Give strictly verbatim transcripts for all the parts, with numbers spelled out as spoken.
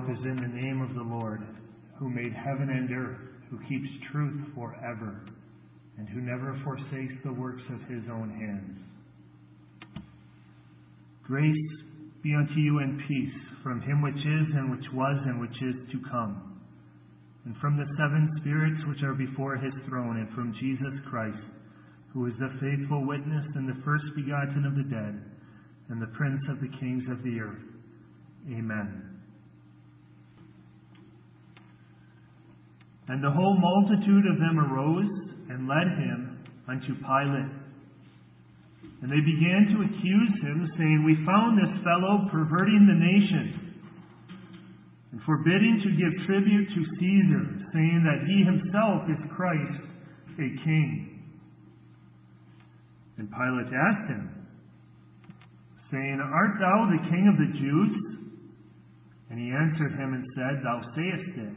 help is in the name of the Lord, who made heaven and earth, who keeps truth forever, and who never forsakes the works of his own hands. Grace be unto you and peace from him which is, and which was, and which is to come, and from the seven spirits which are before his throne, and from Jesus Christ, who is the faithful witness and the first begotten of the dead, and the prince of the kings of the earth. Amen. And the whole multitude of them arose and led him unto Pilate. And they began to accuse him, saying, We found this fellow perverting the nation, and forbidding to give tribute to Caesar, saying that he himself is Christ, a king. And Pilate asked him, saying, Art thou the king of the Jews? And he answered him and said, Thou sayest it.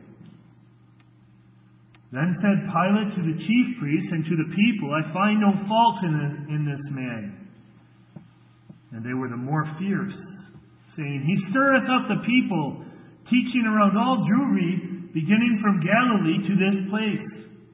Then said Pilate to the chief priests and to the people, I find no fault in this, in this man. And they were the more fierce, saying, He stirreth up the people, teaching around all Jewry, beginning from Galilee to this place.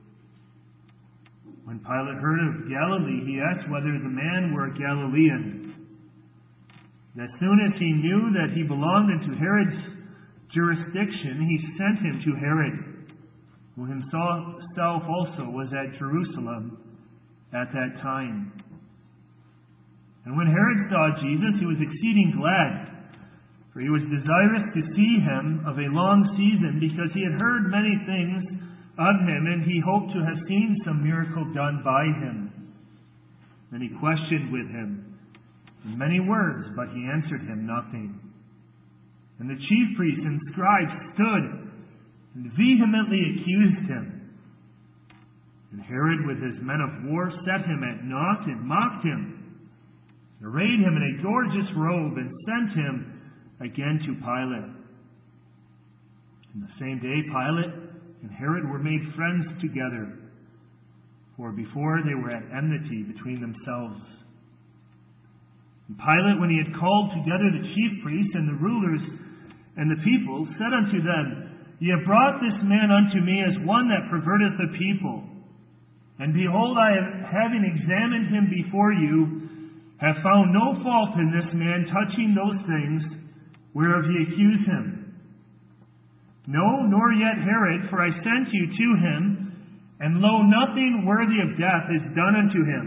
When Pilate heard of Galilee, he asked whether the man were a Galilean. As soon as he knew that he belonged into Herod's jurisdiction, he sent him to Herod, who himself also was at Jerusalem at that time. And when Herod saw Jesus, he was exceeding glad, for he was desirous to see him of a long season, because he had heard many things of him, and he hoped to have seen some miracle done by him. Then he questioned with him in many words, but he answered him nothing. And the chief priests and scribes stood and vehemently accused him. And Herod with his men of war set him at naught and mocked him, arrayed him in a gorgeous robe, and sent him again to Pilate. And the same day Pilate and Herod were made friends together, for before they were at enmity between themselves. And Pilate, when he had called together the chief priests and the rulers and the people, said unto them, Ye have brought this man unto me as one that perverteth the people. And behold, I have, having examined him before you, have found no fault in this man touching those things whereof ye accuse him. No, nor yet Herod, for I sent you to him, and lo, nothing worthy of death is done unto him.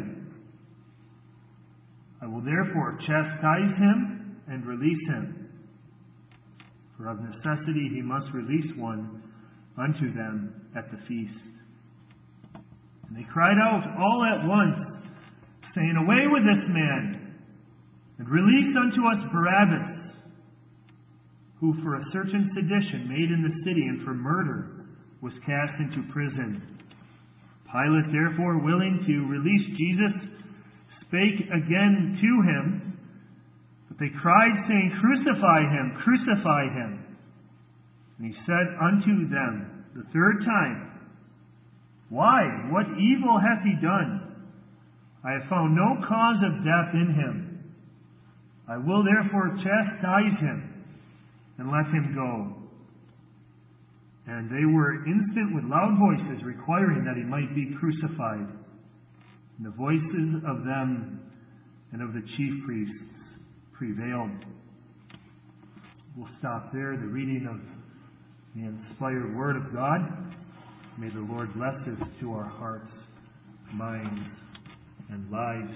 I will therefore chastise him and release him. For of necessity he must release one unto them at the feast. And they cried out all at once, saying, Away with this man, and release unto us Barabbas, who for a certain sedition made in the city and for murder was cast into prison. Pilate, therefore, willing to release Jesus, spake again to him. But they cried, saying, Crucify him, crucify him. And he said unto them the third time, Why? What evil hath he done? I have found no cause of death in him. I will therefore chastise him, and let him go. And they were instant with loud voices, requiring that he might be crucified. And the voices of them and of the chief priests prevailed. We'll stop there, the reading of the inspired Word of God. May the Lord bless it to our hearts, minds, and lives.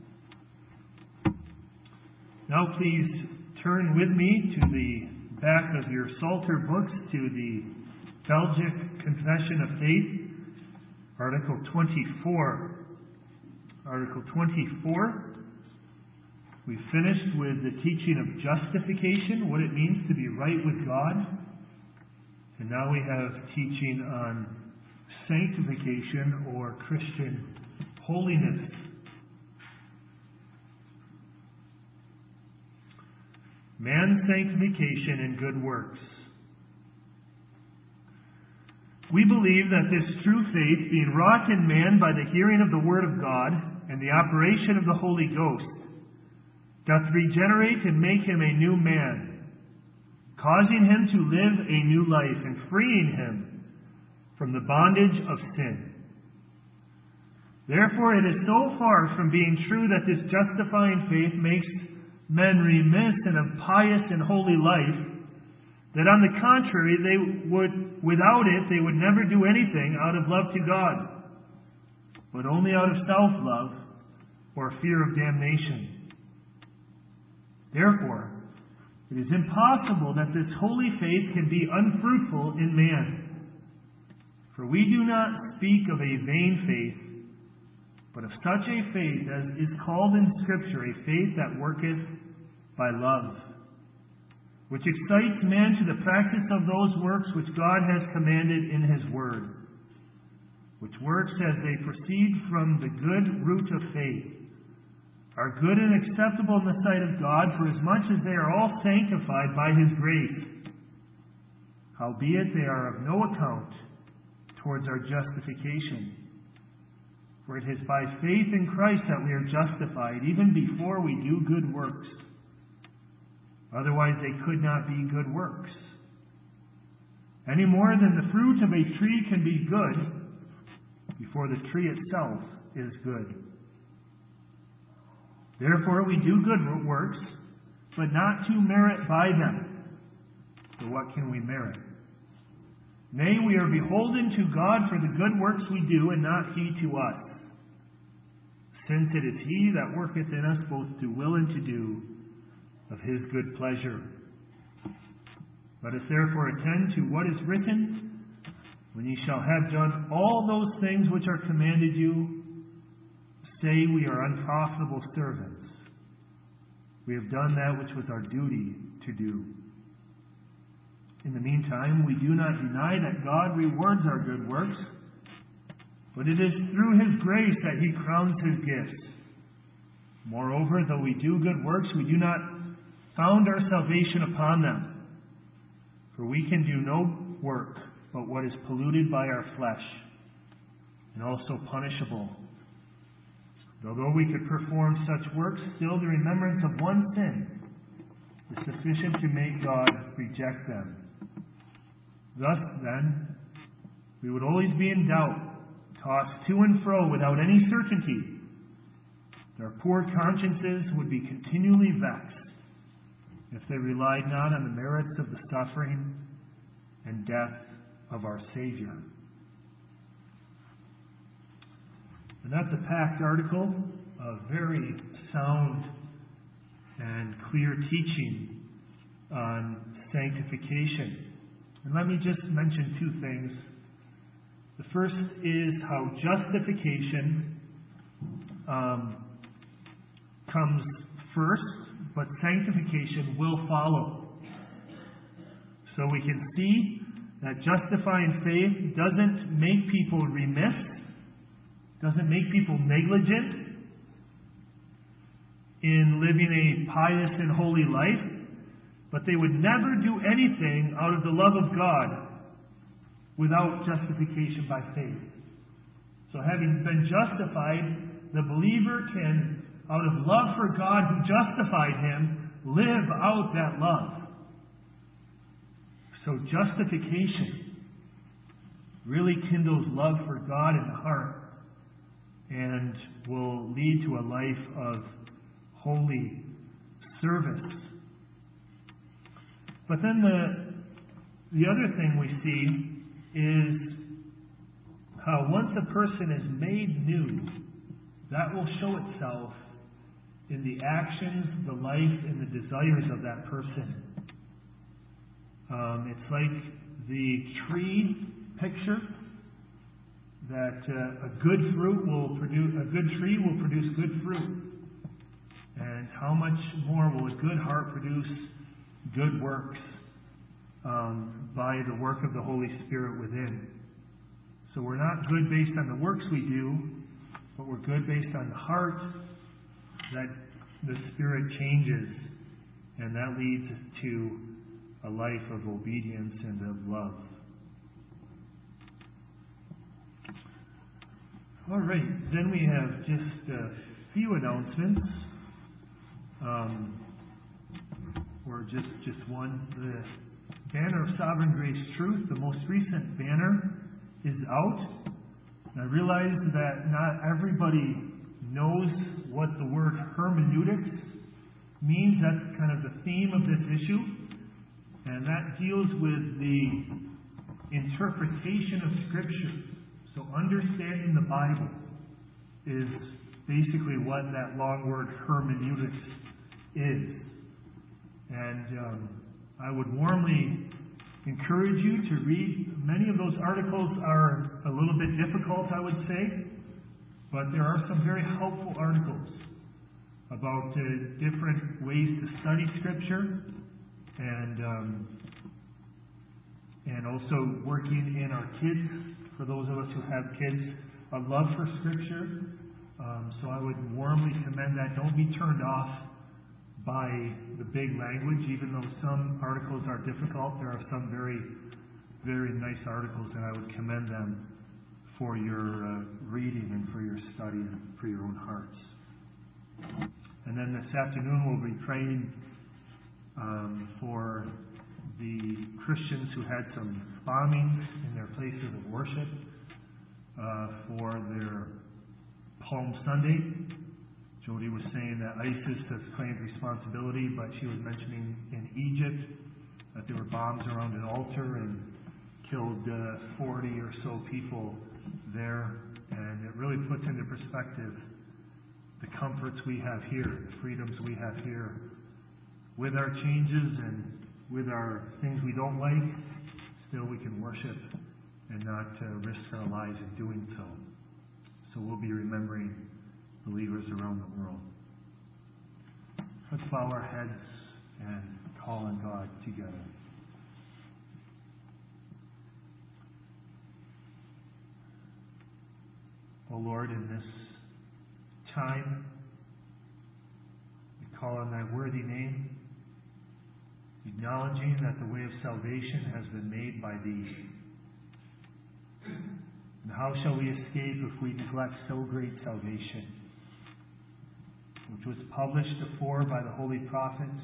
Now please turn with me to the back of your Psalter books to the Belgic Confession of Faith, Article twenty-four. Article twenty-four. We finished with the teaching of justification, what it means to be right with God. And now we have teaching on sanctification or Christian holiness. Man's sanctification and good works. We believe that this true faith, being wrought in man by the hearing of the Word of God and the operation of the Holy Ghost, doth regenerate and make him a new man, causing him to live a new life and freeing him from the bondage of sin. Therefore, it is so far from being true that this justifying faith makes men remiss in a pious and holy life, that on the contrary, they would, without it, they would never do anything out of love to God, but only out of self-love or fear of damnation. Therefore, it is impossible that this holy faith can be unfruitful in man. For we do not speak of a vain faith, but of such a faith as is called in Scripture a faith that worketh by love, which excites man to the practice of those works which God has commanded in His Word, which works as they proceed from the good root of faith, are good and acceptable in the sight of God, for as much as they are all sanctified by His grace. Howbeit they are of no account towards our justification. For it is by faith in Christ that we are justified, even before we do good works. Otherwise they could not be good works. Any more than the fruit of a tree can be good before the tree itself is good. Therefore we do good works, but not to merit by them. For what can we merit? Nay, we are beholden to God for the good works we do, and not He to us. Since it is He that worketh in us both to will and to do of His good pleasure. Let us therefore attend to what is written, when ye shall have done all those things which are commanded you, say we are unprofitable servants. We have done that which was our duty to do. In the meantime, we do not deny that God rewards our good works, but it is through His grace that He crowns His gifts. Moreover, though we do good works, we do not found our salvation upon them. For we can do no work but what is polluted by our flesh, and also punishable. Although we could perform such works, still the remembrance of one sin is sufficient to make God reject them. Thus, then, we would always be in doubt, tossed to and fro without any certainty. Our poor consciences would be continually vexed if they relied not on the merits of the suffering and death of our Savior. And that's a packed article of very sound and clear teaching on sanctification. And let me just mention two things. The first is how justification um, comes first, but sanctification will follow. So we can see that justifying faith doesn't make people remiss, doesn't make people negligent in living a pious and holy life, but they would never do anything out of the love of God without justification by faith. So having been justified, the believer can, out of love for God who justified him, live out that love. So justification really kindles love for God in the heart and will lead to a life of holy service. But then the, the other thing we see is how once a person is made new, that will show itself in the actions, the life, and the desires of that person. Um, it's like the tree picture, that uh, a good fruit will produce, a good tree will produce good fruit. And how much more will a good heart produce good works um, by the work of the Holy Spirit within. So we're not good based on the works we do, but we're good based on the heart that the Spirit changes, and that leads to a life of obedience and of love. All right, then we have just a few announcements, um, or just, just one. The banner of Sovereign Grace Truth, the most recent banner, is out. And I realize that not everybody knows what the word hermeneutics means. That's kind of the theme of this issue. And that deals with the interpretation of Scripture. So understanding the Bible is basically what that long word hermeneutics is. And um, I would warmly encourage you to read. Many of those articles are a little bit difficult, I would say, but there are some very helpful articles about uh, different ways to study Scripture, and um, and also working in our kids, for those of us who have kids, a love for Scripture. Um, so I would warmly commend that. Don't be turned off by the big language, even though some articles are difficult. There are some very, very nice articles, and I would commend them for your uh, reading and for your study and for your own hearts. And then this afternoon we'll be praying um, for the Christians who had some bombings in their places of worship uh, for their Palm Sunday. Jody was saying that ISIS has claimed responsibility, but she was mentioning in Egypt that there were bombs around an altar and killed uh, forty or so people there. And it really puts into perspective the comforts we have here, the freedoms we have here. With our changes and with our things we don't like, still we can worship and not uh, risk our lives in doing so. So we'll be remembering believers around the world. Let's bow our heads and call on God together. O Lord, in this time, we call on thy worthy name, acknowledging that the way of salvation has been made by thee. And how shall we escape if we neglect so great salvation, which was published afore by the holy prophets,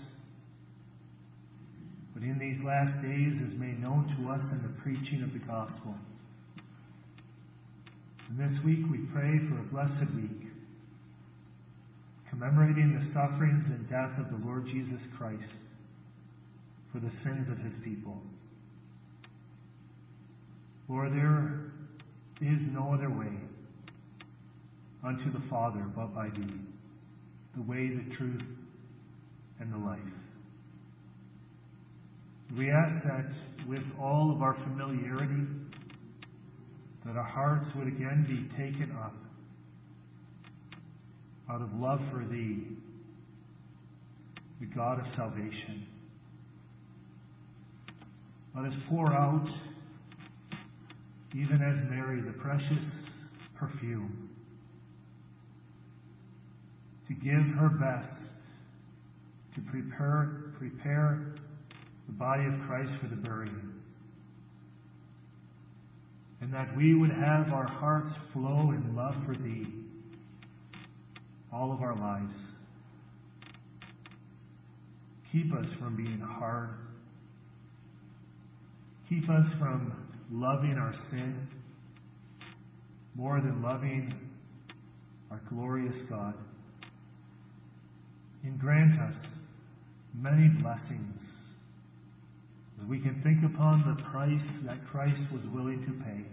but in these last days is made known to us in the preaching of the gospel. And this week we pray for a blessed week, commemorating the sufferings and death of the Lord Jesus Christ for the sins of his people. Lord, there is no other way unto the Father but by thee, the way, the truth, and the life. We ask that with all of our familiarity, that our hearts would again be taken up out of love for thee, the God of salvation. Let us pour out, even as Mary, the precious perfume, to give her best to prepare, prepare the body of Christ for the burying. And that we would have our hearts flow in love for thee all of our lives. Keep us from being hard. Keep us from loving our sin more than loving our glorious God. And grant us many blessings as we can think upon the price that Christ was willing to pay.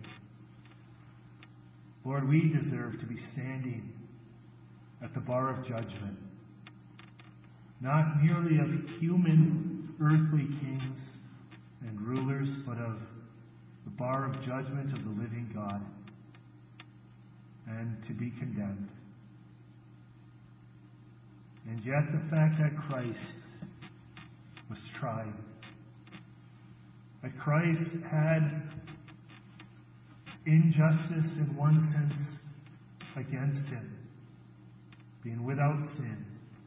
Lord, we deserve to be standing at the bar of judgment, not merely of human earthly kings and rulers, but of the bar of judgment of the living God, and to be condemned. And yet the fact that Christ was tried, that Christ had injustice in one sense against him, being without sin,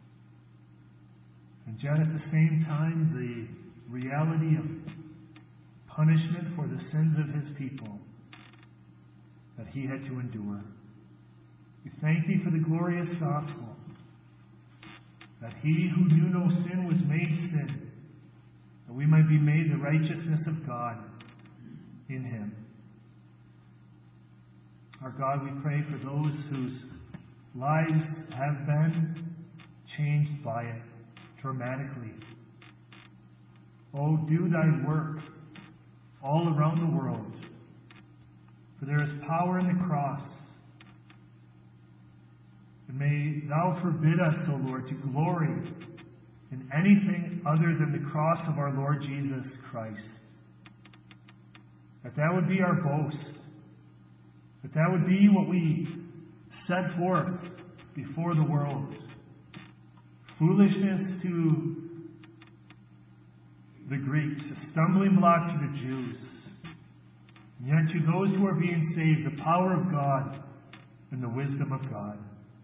and yet at the same time the reality of punishment for the sins of his people that he had to endure. We thank thee for the glorious gospel, that he who knew no sin was made sin, that we might be made the righteousness of God in him. Our God, we pray for those whose lives have been changed by it dramatically. Oh, do thy work all around the world, for there is power in the cross. And may thou forbid us, O Lord, to glory in anything other than the cross of our Lord Jesus Christ. That that would be our boast. That that would be what we set forth before the world. Foolishness to the Greeks, a stumbling block to the Jews. And yet to those who are being saved, the power of God and the wisdom of God.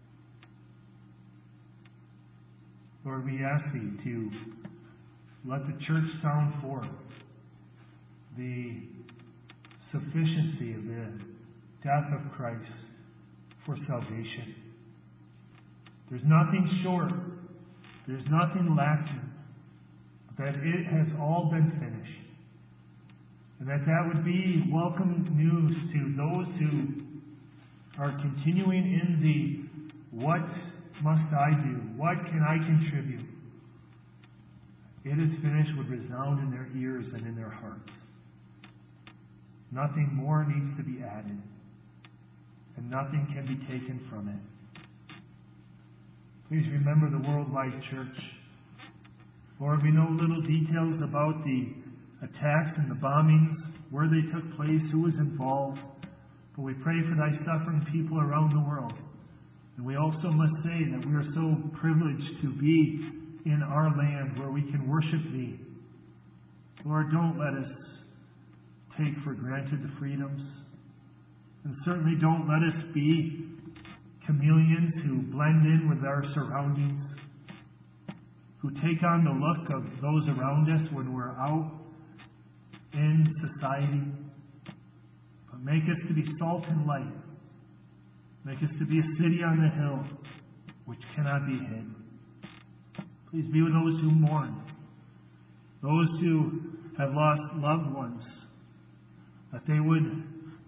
Lord, we ask thee to let the church sound forth the sufficiency of the death of Christ for salvation. There's nothing short. There's nothing lacking. That it has all been finished. And that that would be welcome news to those who are continuing in the what must I do? What can I contribute? It is finished would resound in their ears and in their hearts. Nothing more needs to be added. And nothing can be taken from it. Please remember the Worldwide Church. Lord, we know little details about the attacks and the bombings, where they took place, who was involved. But we pray for thy suffering people around the world. And we also must say that we are so privileged to be in our land where we can worship thee. Lord, don't let us take for granted the freedoms. And certainly don't let us be chameleons who blend in with our surroundings, who take on the look of those around us when we're out in society. But make us to be salt and light. Make us to be a city on the hill which cannot be hid. Please be with those who mourn, those who have lost loved ones, that they would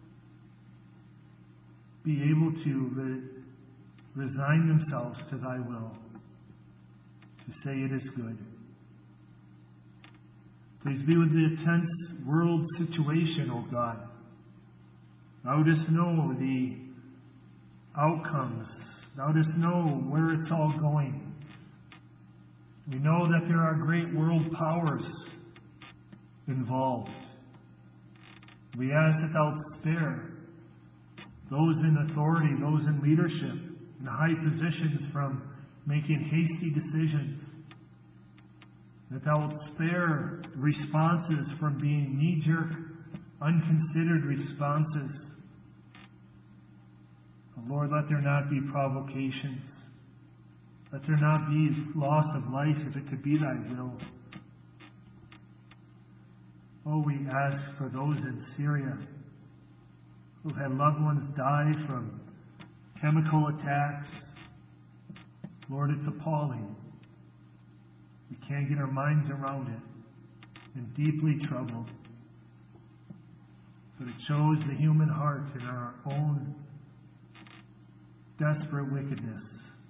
be able to re- resign themselves to thy will, to say it is good. Please be with the tense world situation, O God. Thou dost know the outcomes. Thou dost know where it's all going. We know that there are great world powers involved. We ask that thou spare those in authority, those in leadership, in high positions from making hasty decisions. That thou wilt spare responses from being knee-jerk, unconsidered responses. Lord, let there not be provocations. Let there not be loss of life if it could be thy will. Oh, we ask for those in Syria who had loved ones die from chemical attacks. Lord, it's appalling. We can't get our minds around it. And deeply troubled. But it shows the human heart in our own desperate wickedness.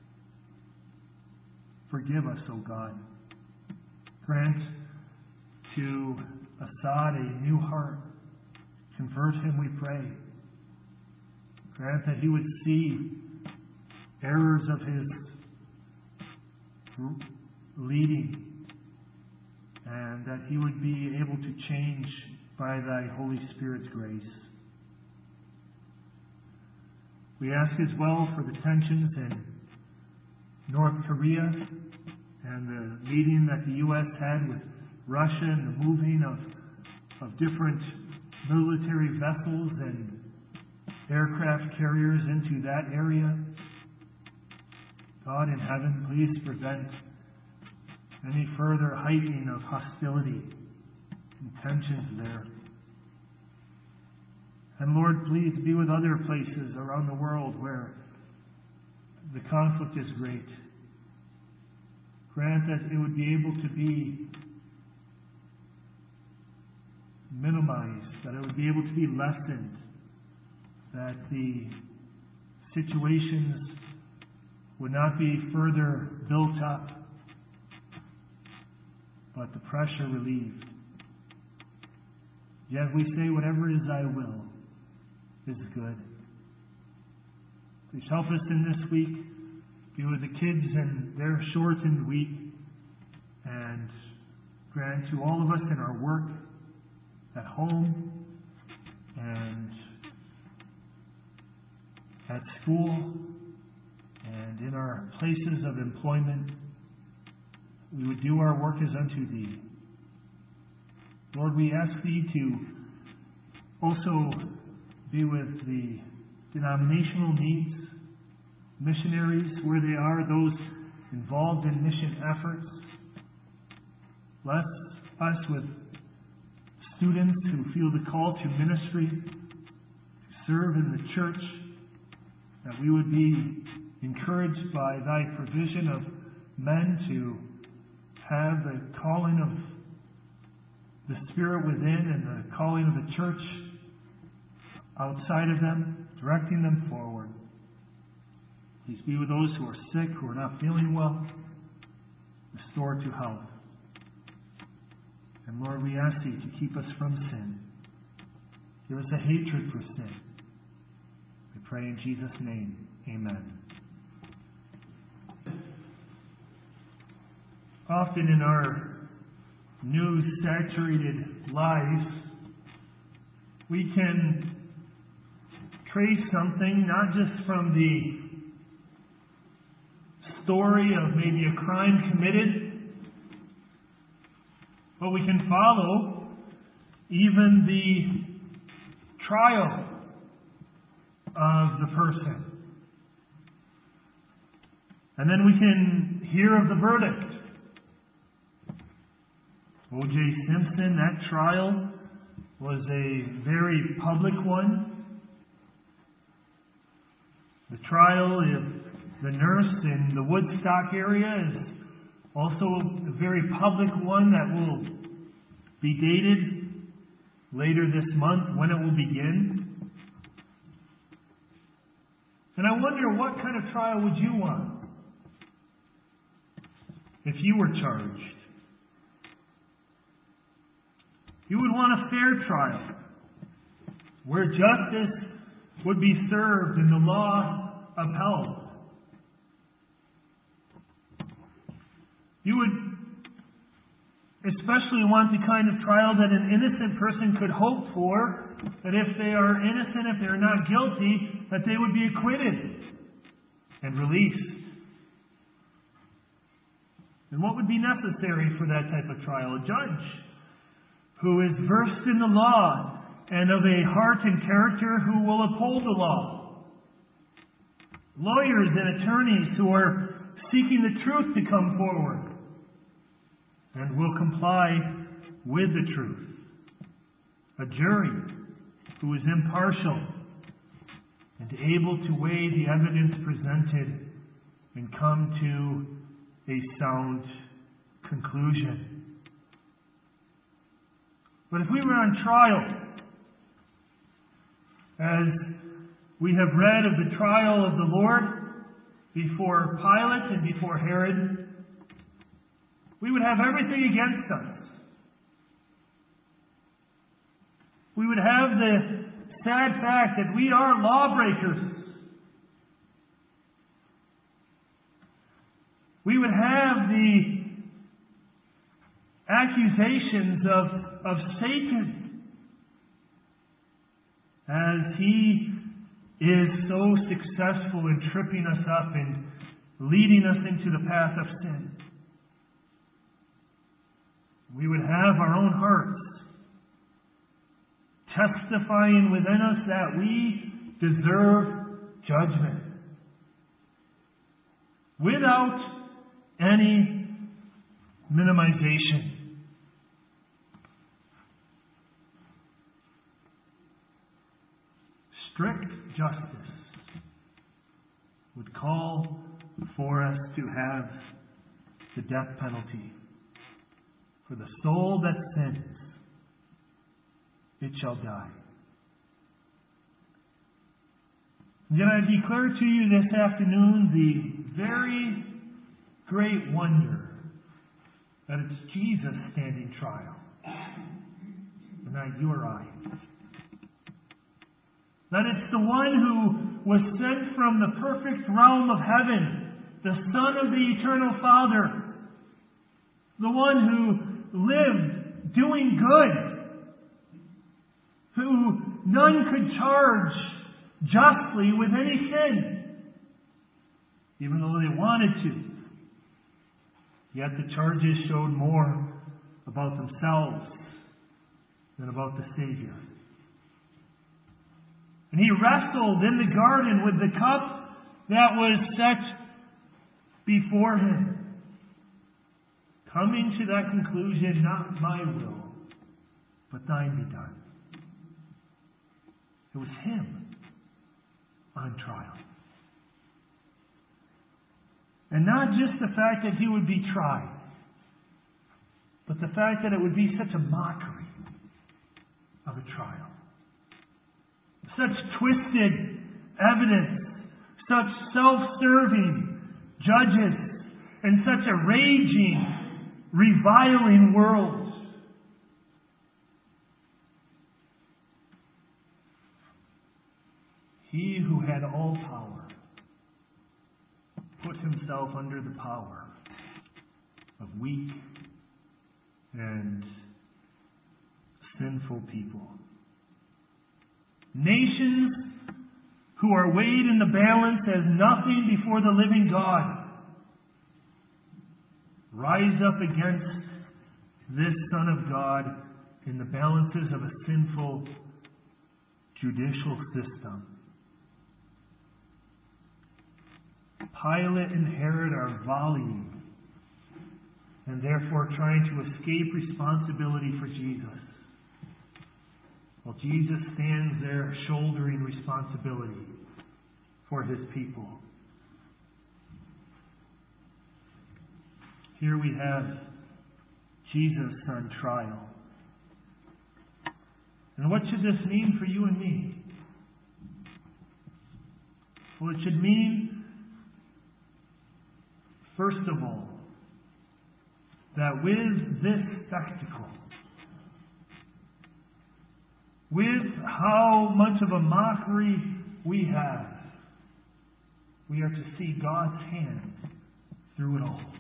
Forgive us, O God. Grant to Assad a new heart. Convert him, we pray. Grant that he would see errors of his leading, and that he would be able to change by thy Holy Spirit's grace. We ask as well for the tensions in North Korea and the meeting that the U S had with Russia and the moving of, of different military vessels and aircraft carriers into that area. God in heaven, please prevent any further heightening of hostility and tensions there. And Lord, please be with other places around the world where the conflict is great. Grant that it would be able to be minimized, that it would be able to be lessened, that the situations would not be further built up, but the pressure relieved. Yet we say, whatever is thy will is good. Please help us in this week. Be with the kids in their shortened week, and grant to all of us in our work, at home, and at school, and in our places of employment, we would do our work as unto Thee. Lord, we ask Thee to also be with the denominational needs, missionaries where they are, those involved in mission efforts. Bless us with students who feel the call to ministry, to serve in the church, that we would be encouraged by Thy provision of men to have the calling of the Spirit within and the calling of the church outside of them, directing them forward. Please be with those who are sick, who are not feeling well. Restore to health. And Lord, we ask Thee to keep us from sin. Give us a hatred for sin. We pray in Jesus' name. Amen. Often in our news-saturated lives, we can trace something not just from the story of maybe a crime committed, but we can follow even the trial of the person. And then we can hear of the verdict. O J Simpson, that trial was a very public one. The trial of the nurse in the Woodstock area is also a very public one that will be dated later this month when it will begin. And I wonder, what kind of trial would you want if you were charged? You would want a fair trial where justice would be served and the law upheld. You would especially want the kind of trial that an innocent person could hope for, that if they are innocent, if they're not guilty, that they would be acquitted and released. And what would be necessary for that type of trial? A judge who is versed in the law and of a heart and character who will uphold the law. Lawyers and attorneys who are seeking the truth to come forward and will comply with the truth. A jury who is impartial and able to weigh the evidence presented and come to a sound conclusion. But if we were on trial, as we have read of the trial of the Lord before Pilate and before Herod, we would have everything against us. We would have the sad fact that we are lawbreakers. We would have the accusations of, of Satan as he is so successful in tripping us up and leading us into the path of sin. We would have our own hearts testifying within us that we deserve judgment without any minimization. Strict justice would call for us to have the death penalty for the soul that sins. it shall die. Yet I declare to you this afternoon the very great wonder that it's Jesus standing trial, and not you or I. That it's the one who was sent from the perfect realm of heaven, the Son of the Eternal Father, the one who lived doing good, who none could charge justly with any sin, even though they wanted to. Yet the charges showed more about themselves than about the Savior. And he wrestled in the garden with the cup that was set before him, coming to that conclusion, not my will, but thine be done. It was him on trial. And not just the fact that he would be tried, but the fact that it would be such a mockery of a trial. Such twisted evidence, such self-serving judges, and such a raging, reviling world. He who had all power put himself under the power of weak and sinful people. Nations who are weighed in the balance as nothing before the living God rise up against this Son of God in the balances of a sinful judicial system. Pilate and Herod are volleying and therefore trying to escape responsibility for Jesus, while Jesus stands there shouldering responsibility for his people. Here we have Jesus on trial. And what should this mean for you and me? Well, it should mean, first of all, that with this spectacle, with how much of a mockery we have, we are to see God's hand through it all.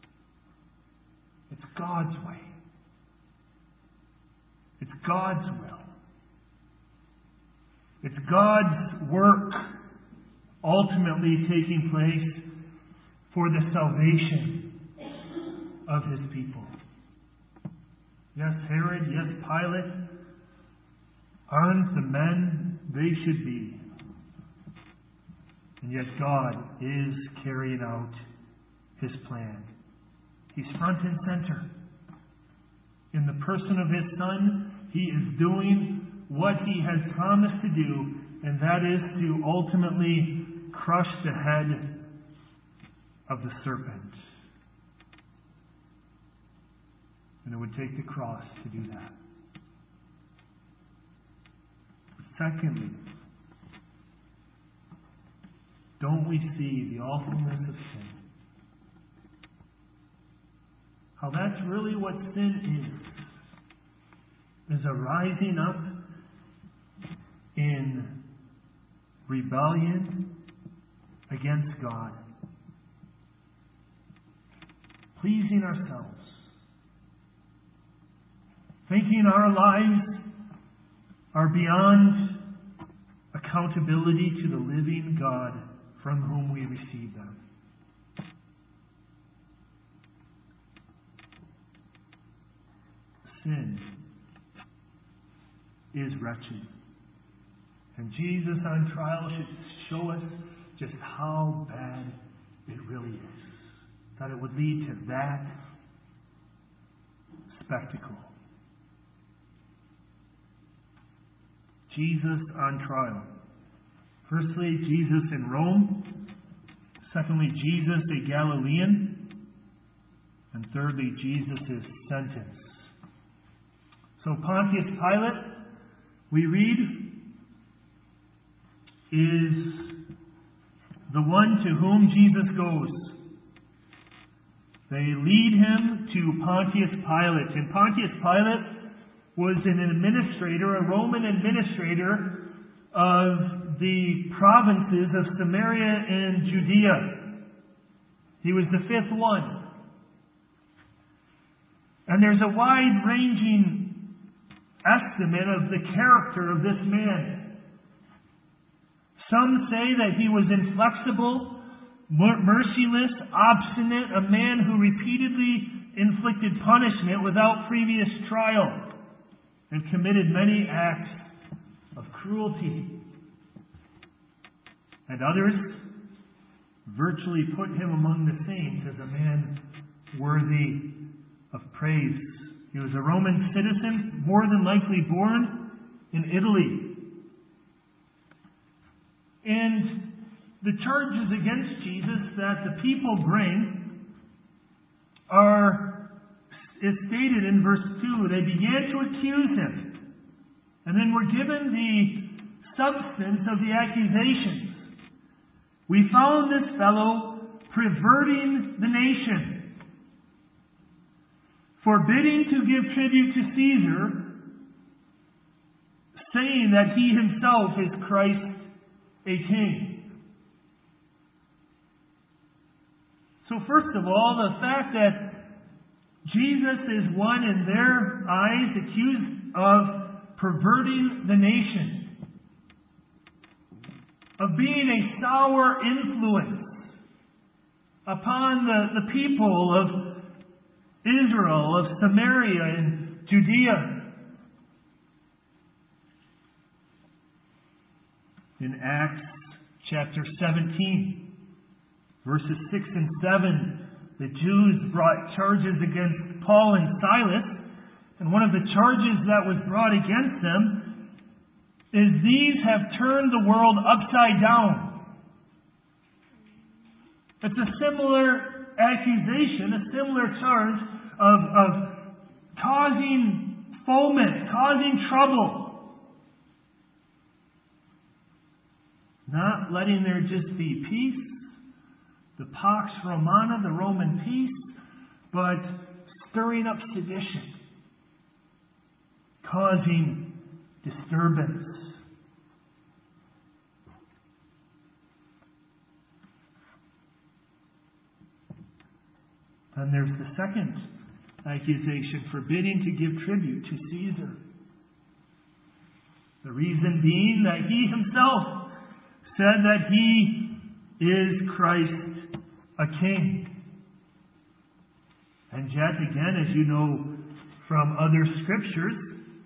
It's God's way. It's God's will. It's God's work ultimately taking place for the salvation of his people. Yes, Herod, yes, Pilate aren't the men they should be. And yet God is carrying out his plan. He's front and center. In the person of his Son, he is doing what he has promised to do, and that is to ultimately crush the head of the serpent. And it would take the cross to do that. Secondly, don't we see the awfulness of sin? How that's really what sin is. Is a rising up in rebellion against God. Pleasing ourselves. Thinking our lives are beyond accountability to the living God from whom we receive them. Sin is wretched. And Jesus on trial should show us just how bad it really is. That it would lead to that spectacle. Jesus on trial. Firstly, Jesus in Rome. Secondly, Jesus a Galilean. And thirdly, Jesus' sentence. So Pontius Pilate we read, is the one to whom Jesus goes. They lead him to Pontius Pilate. And Pontius Pilate was an administrator, a Roman administrator of the provinces of Samaria and Judea. He was the fifth one. And there's a wide-ranging estimate of the character of this man. Some say that he was inflexible, merciless, obstinate, a man who repeatedly inflicted punishment without previous trial and committed many acts of cruelty. And others virtually put him among the saints as a man worthy of praise. He was a Roman citizen, more than likely born in Italy. And the charges against Jesus that the people bring are, is stated in verse two. They began to accuse him, and then were given the substance of the accusations. We found this fellow perverting the nation, forbidding to give tribute to Caesar, saying that he himself is Christ, a king. So first of all, the fact that Jesus is one in their eyes accused of perverting the nation, of being a sour influence upon the, the people of Israel, of Samaria and Judea. In Acts chapter seventeen, verses six and seven, the Jews brought charges against Paul and Silas, and one of the charges that was brought against them is these have turned the world upside down. It's a similar accusation, a similar charge of, of causing foment, causing trouble. Not letting there just be peace, the Pax Romana, the Roman peace, but stirring up sedition, causing disturbance. And there's the second accusation, forbidding to give tribute to Caesar. The reason being that he himself said that he is Christ, a king. And yet, again, as you know from other scriptures,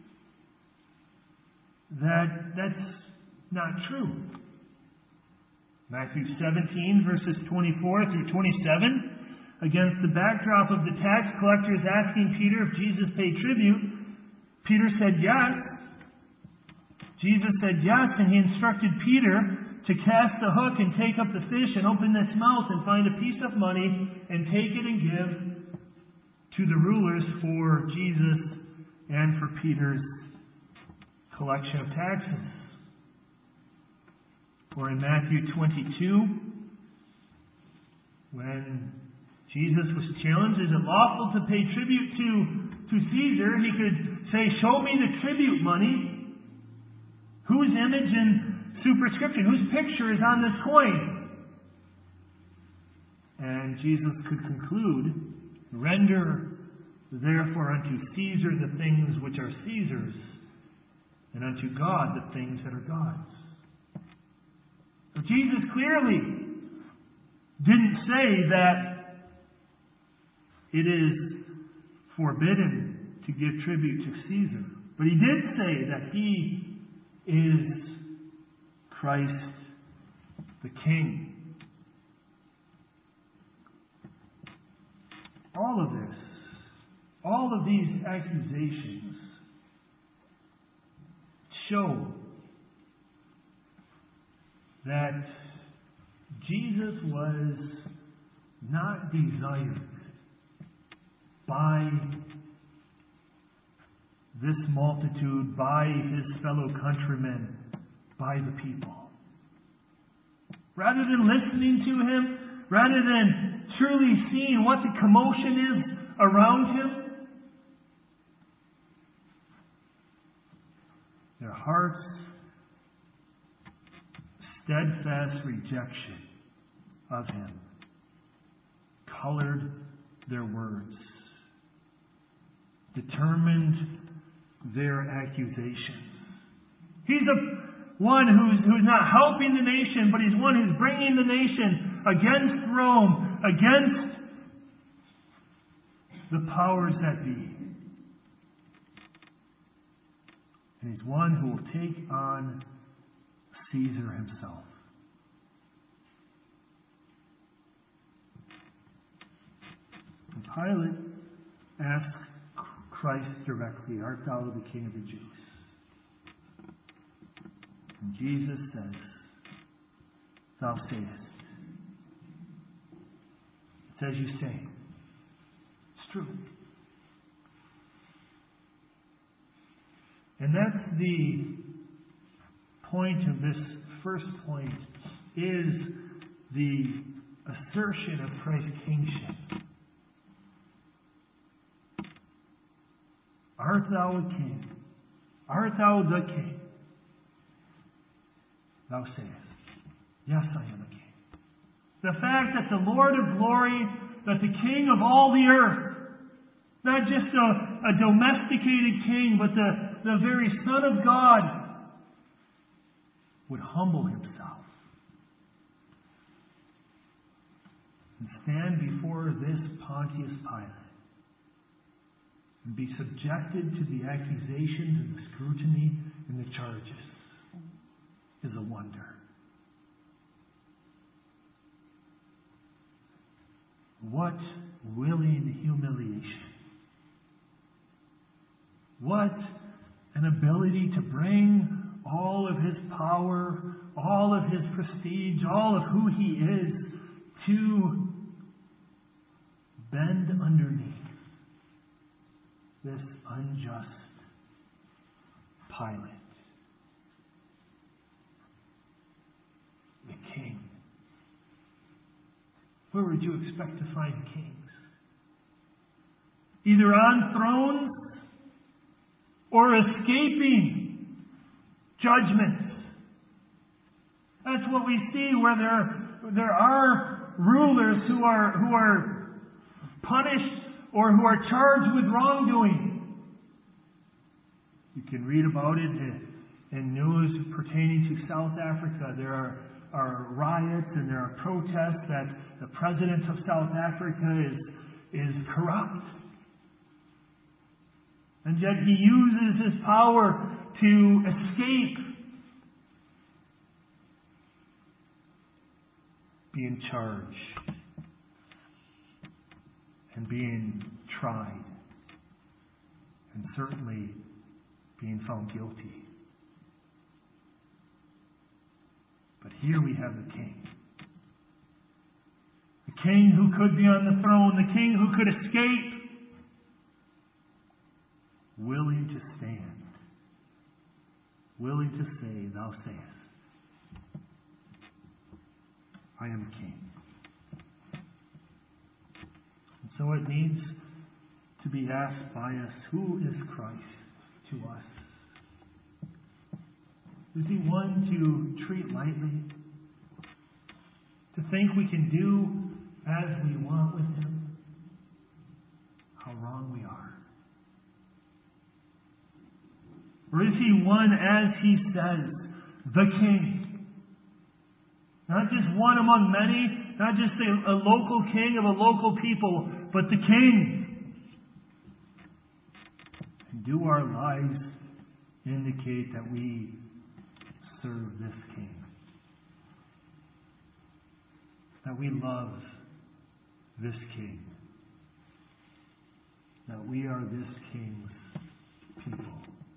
that that's not true. Matthew seventeen, verses twenty-four through twenty-seven, against the backdrop of the tax collectors asking Peter if Jesus paid tribute, Peter said yes. Jesus said yes, and he instructed Peter to cast the hook and take up the fish and open its mouth and find a piece of money and take it and give to the rulers for Jesus and for Peter's collection of taxes. Or in Matthew twenty-two, when Jesus was challenged, is it lawful to pay tribute to, to Caesar? He could say, show me the tribute money. Whose image and superscription, whose picture is on this coin? And Jesus could conclude, render therefore unto Caesar the things which are Caesar's, and unto God the things that are God's. So Jesus clearly didn't say that it is forbidden to give tribute to Caesar. But he did say that he is Christ the King. All of this, all of these accusations show that Jesus was not desired by this multitude, by his fellow countrymen, by the people. Rather than listening to him, rather than truly seeing what the commotion is around him, their hearts' steadfast rejection of him colored their words, determined their accusations. He's a one who's, who's not helping the nation, but he's one who's bringing the nation against Rome, against the powers that be. And he's one who will take on Caesar himself. And Pilate asks Christ directly, "Art thou the King of the Jews?" And Jesus says, "Thou sayest." It's as you say. It's true. And that's the point of this first point, is the assertion of Christ's kingship. Art thou a king? Art thou the king? Thou sayest, yes, I am a king. The fact that the Lord of glory, that the King of all the earth, not just a, a domesticated king, but the, the very Son of God, would humble himself and stand before this Pontius Pilate and be subjected to the accusations and the scrutiny and the charges is a wonder. What willing humiliation. What an ability to bring all of his power, all of his prestige, all of who he is, to bend underneath this unjust Pilate. The king. Where would you expect to find kings? Either on thrones or escaping judgments. That's what we see where there, there are rulers who are, who are punished or who are charged with wrongdoing. You can read about it in, in news pertaining to South Africa. There are, are riots and there are protests that the president of South Africa is, is corrupt. And yet he uses his power to escape being charged and being tried and certainly being found guilty. But here we have the king. The king who could be on the throne, the king who could escape, willing to stand, willing to say, thou sayest, I am a king. And so it needs to be asked by us, who is Christ to us? Is he one to treat lightly? To think we can do as we want with him? How wrong we are. Or is he one, as he says, the king? Not just one among many, not just a, a local king of a local people, but the king. And do our lives indicate that we serve this king? That we love this king? That we are this king's people?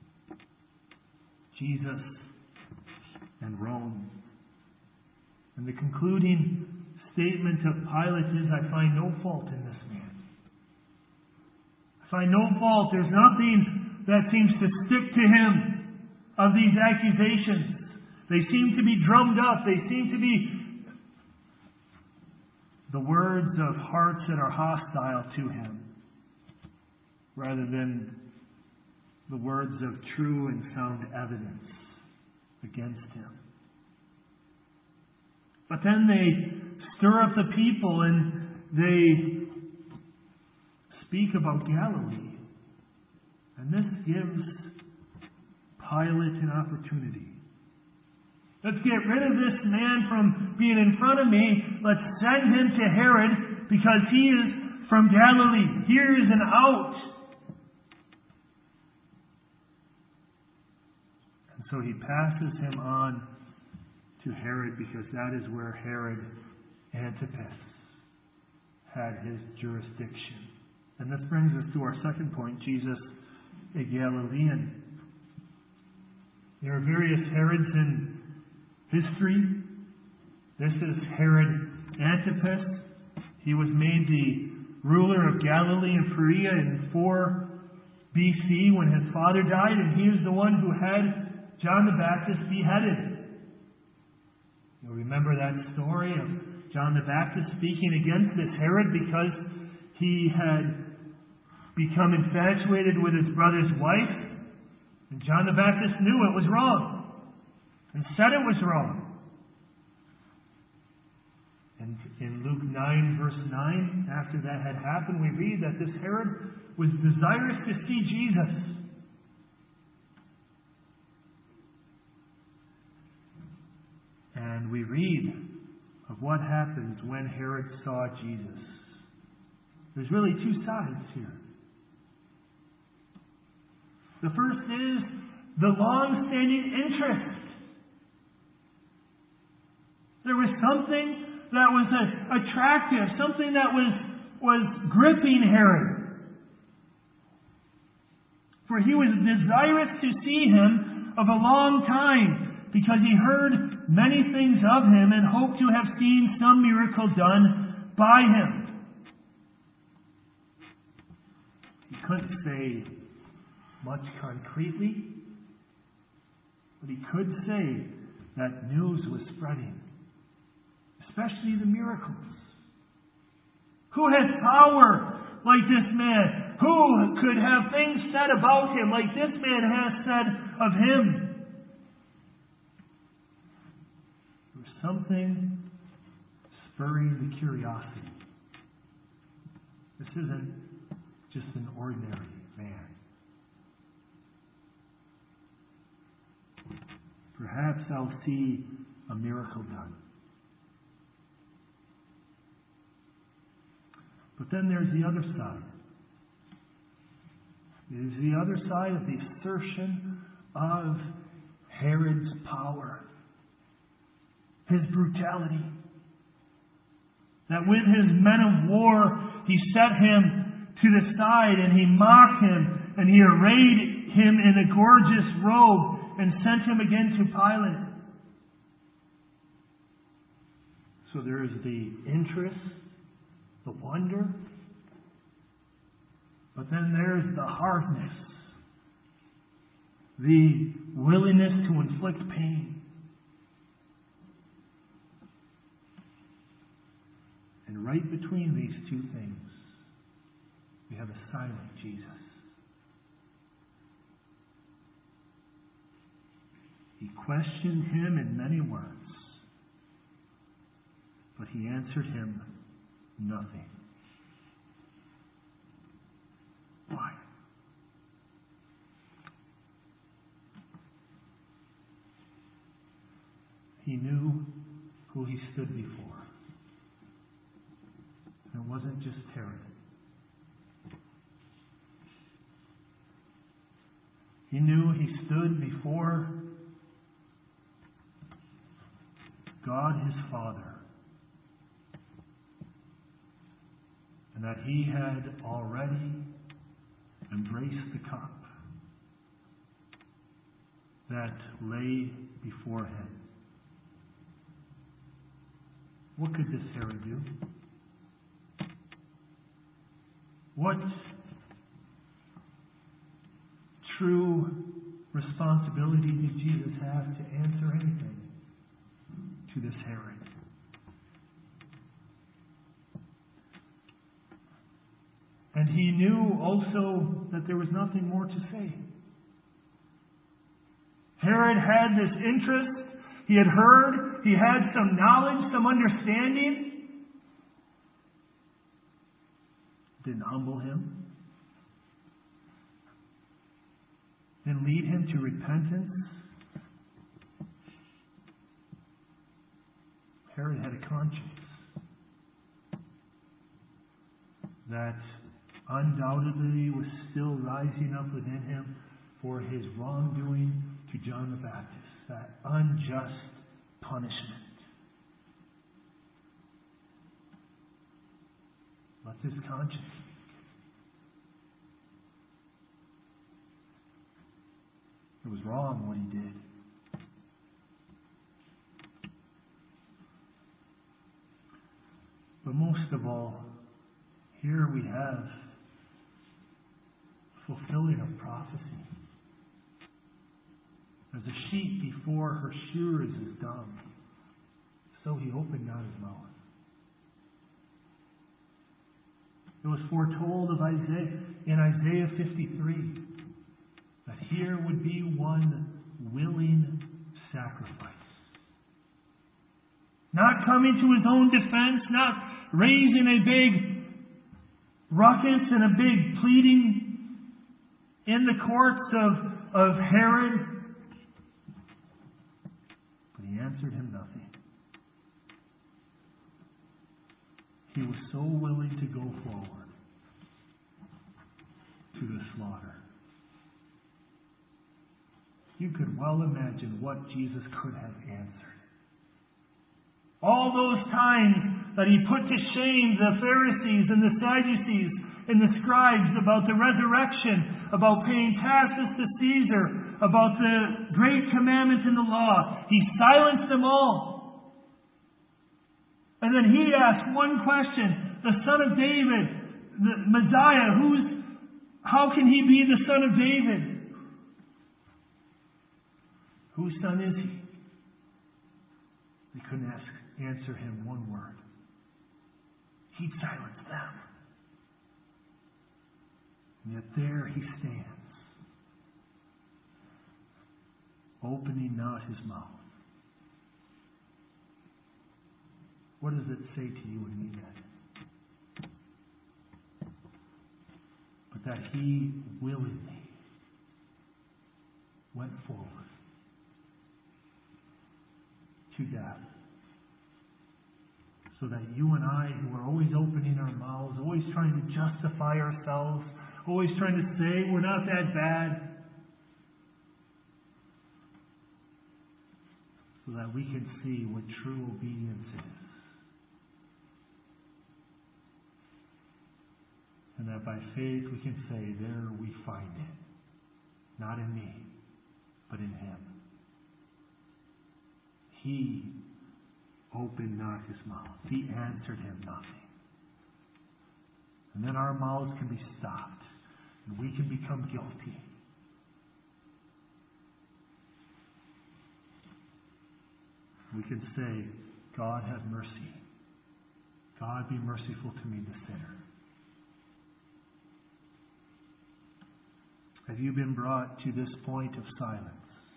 Jesus and Rome. And the concluding statement of Pilate is, I find no fault in this man. I find no fault. There's nothing that seems to stick to him of these accusations. They seem to be drummed up. They seem to be the words of hearts that are hostile to him, rather than the words of true and sound evidence against him. But then they stir up the people and they speak about Galilee. And this gives Pilate an opportunity. Let's get rid of this man from being in front of me. Let's send him to Herod because he is from Galilee. Here is an out. And so he passes him on to Herod because that is where Herod Antipas had his jurisdiction. And this brings us to our second point, Jesus, a Galilean. There are various Herods in history. This is Herod Antipas. He was made the ruler of Galilee and Perea in four B C when his father died, and he was the one who had John the Baptist beheaded. You'll remember that story of John the Baptist speaking against this Herod because he had become infatuated with his brother's wife. And John the Baptist knew it was wrong and said it was wrong. And in Luke nine, verse nine, after that had happened, we read that this Herod was desirous to see Jesus. And we read of what happens when Herod saw Jesus. There's really two sides here. The first is the long-standing interest. There was something that was uh, attractive, something that was, was gripping Herod. For he was desirous to see him of a long time, because he heard many things of him and hoped to have seen some miracle done by him. He couldn't say much concretely, but he could say that news was spreading, especially the miracles. Who has power like this man? Who could have things said about him like this man has said of him? There was something spurring the curiosity. This isn't just an ordinary man. Perhaps I'll see a miracle done. But then there's the other side. There's the other side of the assertion of Herod's power, his brutality. That with his men of war, he set him to the side and he mocked him and he arrayed him in a gorgeous robe and sent him again to Pilate. So there is the interest, the wonder, but then there's the hardness, the willingness to inflict pain. And right between these two things, we have a silent Jesus. He questioned him in many words, but he answered him nothing. Why? He knew who he stood before. And it wasn't just Herod. He knew he stood before God his Father, and that he had already embraced the cup that lay before him. What could this Herod do? What responsibility did Jesus have to answer anything to this Herod? And he knew also that there was nothing more to say. Herod had this interest. He had heard. He had some knowledge, some understanding. Didn't humble him. Didn't lead him to repentance. Herod had a conscience that undoubtedly was still rising up within him for his wrongdoing to John the Baptist, that unjust punishment. What's his conscience? It was wrong what he did. But most of all, here we have fulfilling of prophecy. As a sheep before her shearers is dumb, so he opened not his mouth. It was foretold of Isaiah in Isaiah fifty-three that here would be one willing sacrifice. Not coming to his own defense, not raising a big ruckus and a big pleading in the courts of, of Herod. But he answered him nothing. He was so willing to go forward to the slaughter. You could well imagine what Jesus could have answered. All those times that he put to shame the Pharisees and the Sadducees and the scribes about the resurrection, about paying taxes to Caesar, about the great commandments in the law, he silenced them all. And then he asked one question: the Son of David, the Messiah, who's, how can he be the Son of David? Whose son is he? They couldn't ask, answer him one word. He'd silence them. And yet there he stands, opening not his mouth. What does it say to you and me then? But that he willingly went forward to death, so that you and I, who are always opening our mouths, always trying to justify ourselves, always trying to say we're not that bad, so that we can see what true obedience is. And that by faith we can say, there we find it. Not in me, but in him. He opened not his mouth. He answered him nothing. And then our mouths can be stopped, and we can become guilty. We can say, God have mercy. God be merciful to me, the sinner. Have you been brought to this point of silence?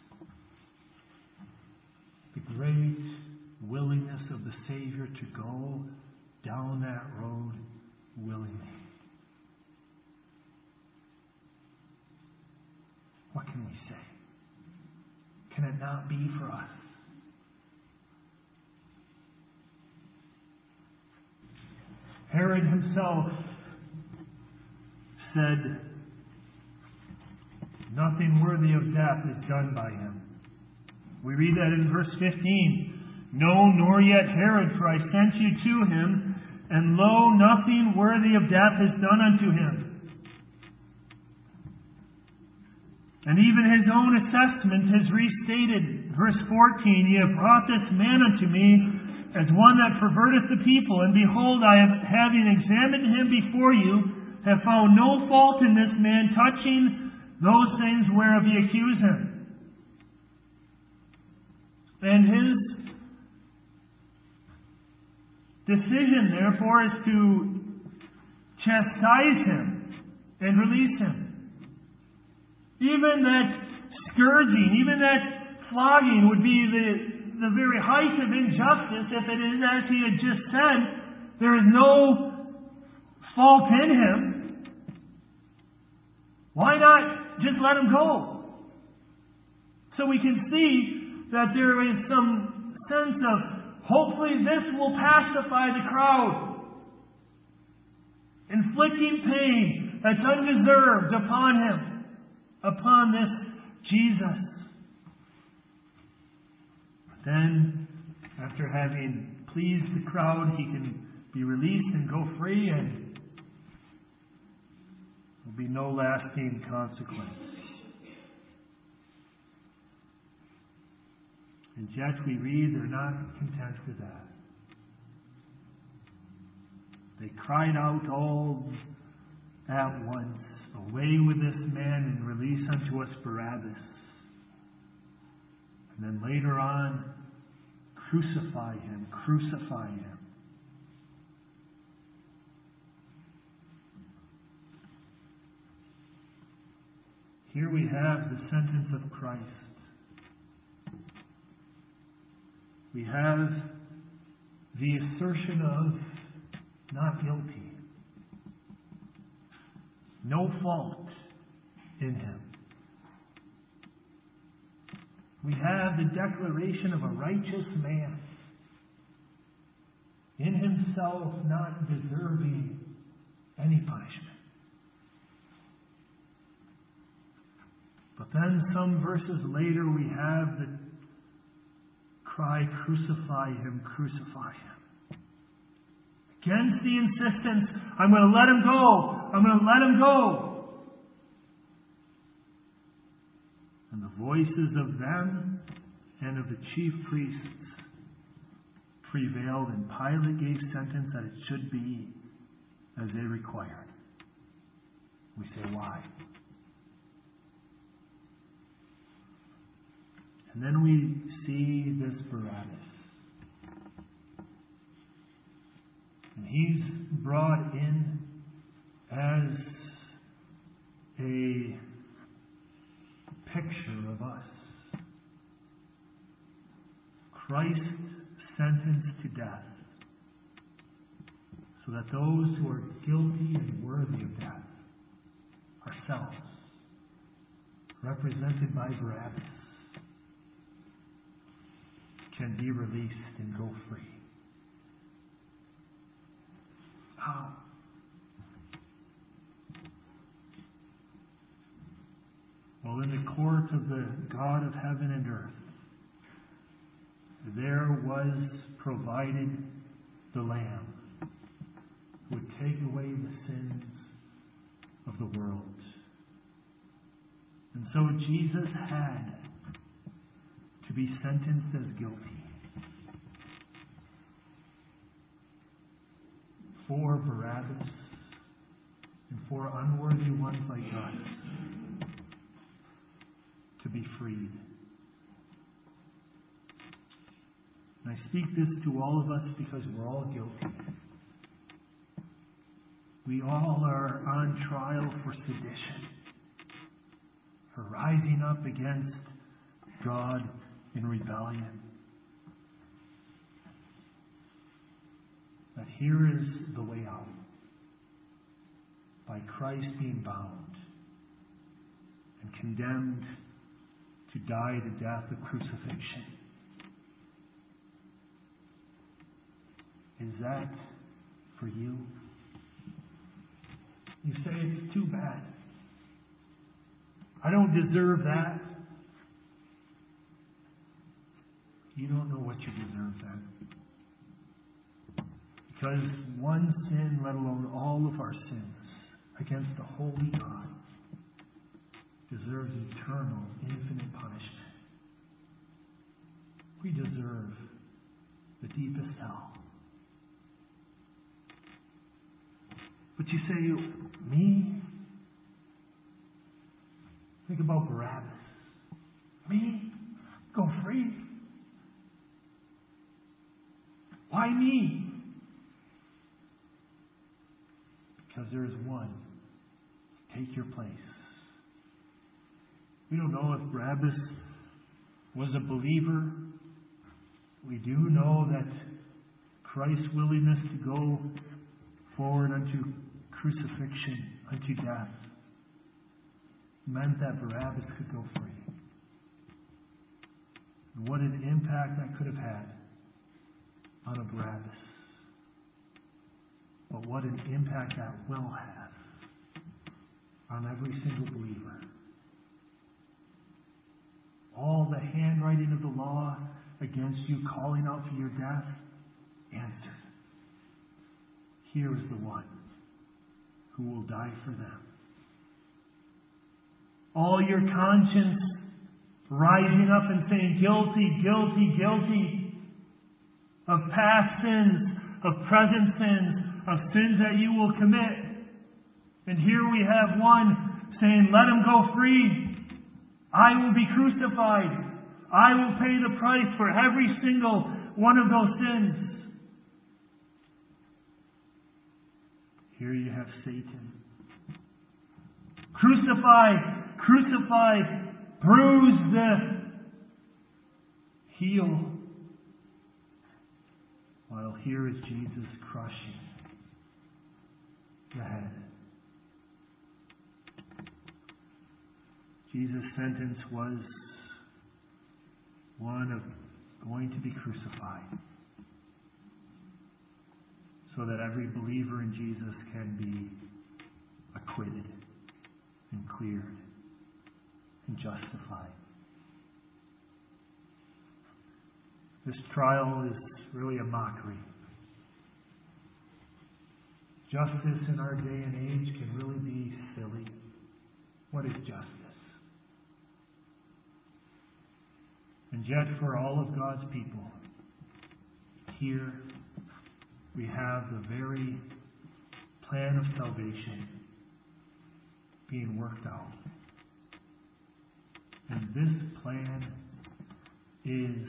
The great willingness of the Savior to go down that road willingly. What can we say? Can it not be for us? Herod himself said, nothing worthy of death is done by him. We read that in verse fifteen. No, nor yet Herod, for I sent you to him, and lo, nothing worthy of death is done unto him. And even his own assessment has restated, verse fourteen, ye have brought this man unto me as one that perverteth the people, and behold, I have, having examined him before you, have found no fault in this man touching those things whereof ye accuse him. And his decision, therefore, is to chastise him and release him. Even that scourging, even that flogging would be the, the very height of injustice if it is as he had just said, there is no fault in him. Why not just let him go? So we can see that there is some sense of hopefully this will pacify the crowd. Inflicting pain that's undeserved upon him, upon this Jesus. But then, after having pleased the crowd, he can be released and go free, and there will be no lasting consequence. And yet we read they're not content with that. They cried out all at once, "Away with this man, and release unto us Barabbas." And then later on, "Crucify him, crucify him." Here we have the sentence of Christ. We have the assertion of not guilty. No fault in him. We have the declaration of a righteous man, in himself not deserving any punishment. But then some verses later we have the cry, "Crucify him, crucify him." Against the insistence, I'm going to let him go. I'm going to let him go. And the voices of them and of the chief priests prevailed, and Pilate gave sentence that it should be as they required. We say, why? And then we see this Barabbas. And he's brought in as a picture of us. Christ sentenced to death, so that those who are guilty and worthy of death, ourselves, represented by Barabbas, can be released and go free. How? Well, in the court of the God of heaven and earth, there was provided the Lamb who would take away the sins of the world. And so Jesus had to be sentenced as guilty for Barabbas and for unworthy ones like us to be freed. And I speak this to all of us because we're all guilty. We all are on trial for sedition, for rising up against God in rebellion. But here is the way out. By Christ being bound and condemned to die the death of crucifixion. Is that for you? You say it's too bad. I don't deserve that. You don't know what you deserve then. Because one sin, let alone all of our sins, against the holy God, deserves eternal, infinite punishment. We deserve the deepest hell. But you say, me? Think about Barabbas. Me? Go free? Why me? Because there is one to take your place. We don't know if Barabbas was a believer. We do know that Christ's willingness to go forward unto crucifixion, unto death, meant that Barabbas could go free. And what an impact that could have had on a Barabbas. But what an impact that will have on every single believer. All the handwriting of the law against you, calling out for your death, answered. Here is the one who will die for them. All your conscience rising up and saying, guilty, guilty, guilty of past sins, of present sins, of sins that you will commit. And here we have one saying, let him go free. I will be crucified. I will pay the price for every single one of those sins. Here you have Satan. Crucify, crucify, bruise the heel. While here is Jesus crushing the head. Jesus' sentence was one of going to be crucified so that every believer in Jesus can be acquitted and cleared and justified. This trial is really a mockery. Justice in our day and age can really be silly. What is justice? And yet for all of God's people, here we have the very plan of salvation being worked out. And this plan is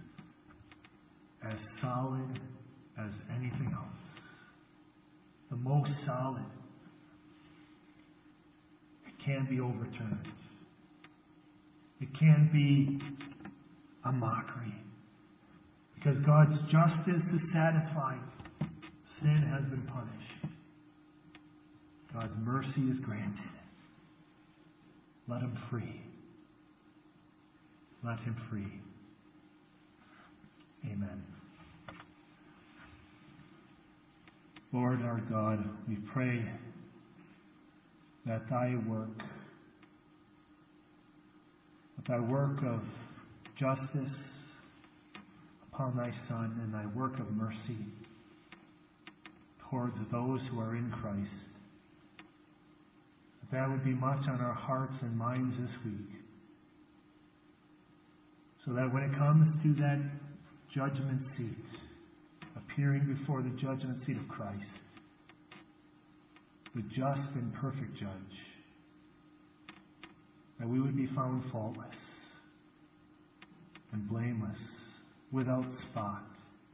as solid as anything else. The most solid. It can't be overturned. It can't be a mockery. Because God's justice is satisfied. Sin has been punished. God's mercy is granted. Let him free. Let him free. Amen. Lord our God, we pray that thy work, that thy work of justice upon thy Son and thy work of mercy towards those who are in Christ, that that would be much on our hearts and minds this week, so that when it comes to that judgment seat, appearing before the judgment seat of Christ, the just and perfect judge, that we would be found faultless and blameless, without spot,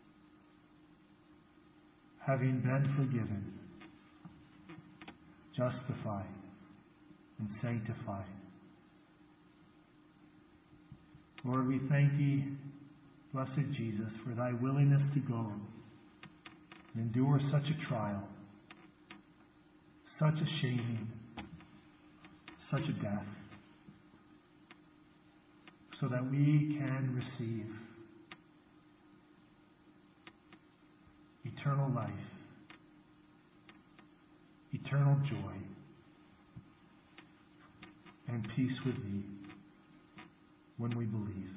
having been forgiven, justified, and sanctified. Lord, we thank thee, blessed Jesus, for thy willingness to go and endure such a trial, such a shaming, such a death, so that we can receive eternal life, eternal joy, and peace with thee when we believe.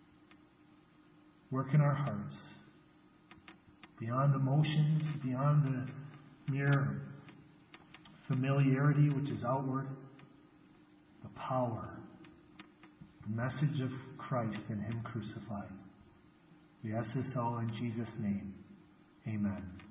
Work in our hearts, beyond emotions, beyond the mere familiarity which is outward, the power, the message of Christ and him crucified. We ask this all in Jesus' name. Amen.